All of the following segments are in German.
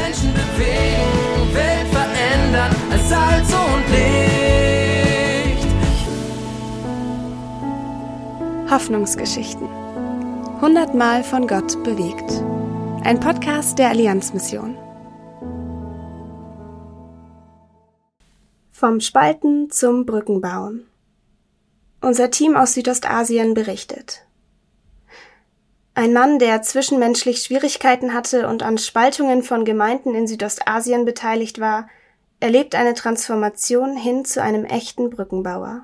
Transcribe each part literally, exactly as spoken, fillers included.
Menschen bewegen, Welt verändern als Salz und Licht. Hoffnungsgeschichten. Hundertmal von Gott bewegt. Ein Podcast der Allianzmission. Vom Spalten zum Brückenbauen. Unser Team aus Südostasien berichtet. Ein Mann, der zwischenmenschlich Schwierigkeiten hatte und an Spaltungen von Gemeinden in Südostasien beteiligt war, erlebt eine Transformation hin zu einem echten Brückenbauer.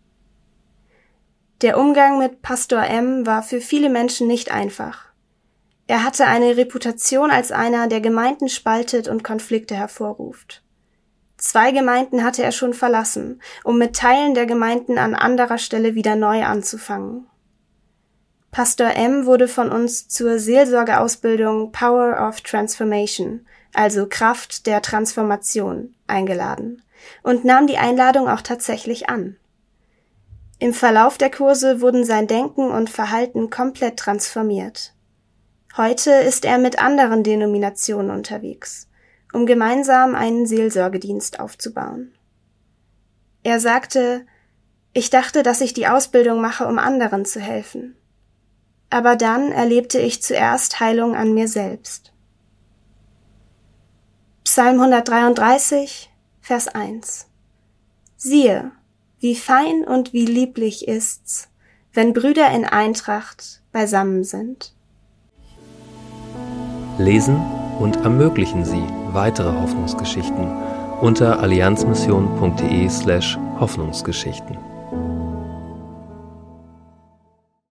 Der Umgang mit Pastor M. war für viele Menschen nicht einfach. Er hatte eine Reputation als einer, der Gemeinden spaltet und Konflikte hervorruft. Zwei Gemeinden hatte er schon verlassen, um mit Teilen der Gemeinden an anderer Stelle wieder neu anzufangen. Pastor M. wurde von uns zur Seelsorgeausbildung Power of Transformation, also Kraft der Transformation, eingeladen und nahm die Einladung auch tatsächlich an. Im Verlauf der Kurse wurden sein Denken und Verhalten komplett transformiert. Heute ist er mit anderen Denominationen unterwegs, um gemeinsam einen Seelsorgedienst aufzubauen. Er sagte, ich dachte, dass ich die Ausbildung mache, um anderen zu helfen. Aber dann erlebte ich zuerst Heilung an mir selbst. Psalm hundertdreiunddreißig, Vers eins. Siehe, wie fein und wie lieblich ist's, wenn Brüder in Eintracht beisammen sind. Lesen und ermöglichen Sie weitere Hoffnungsgeschichten unter allianzmission punkt de slash Hoffnungsgeschichten.